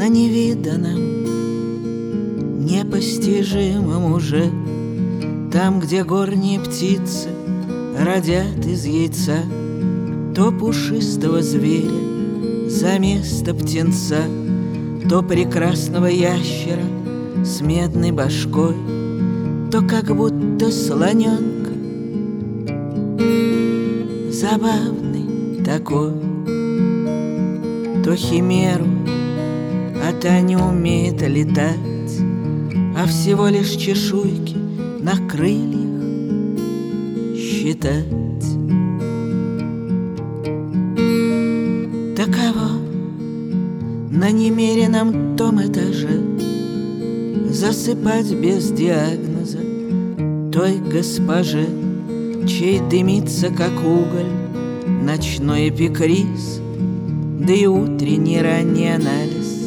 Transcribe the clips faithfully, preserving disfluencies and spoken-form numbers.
на невиданном, непостижимом уже, там, где горние птицы родят из яйца то пушистого зверя за место птенца, то прекрасного ящера с медной башкой, то как будто слоненка забавный такой, то химеру, а та не умеет летать, а всего лишь чешуйки на крыльях считать. Таково на немеренном том этаже засыпать без диагноза той госпоже, чей дымится, как уголь, ночной эпикриз, да и утренний ранний анализ.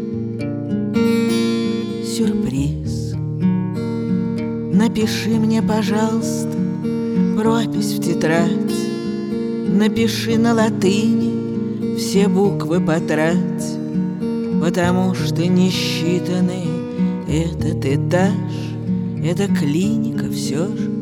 Сюрприз. Напиши мне, пожалуйста, пропись в тетрадь, напиши на латыни, все буквы потрать, потому что несчитанный этот этаж — это клиника все же.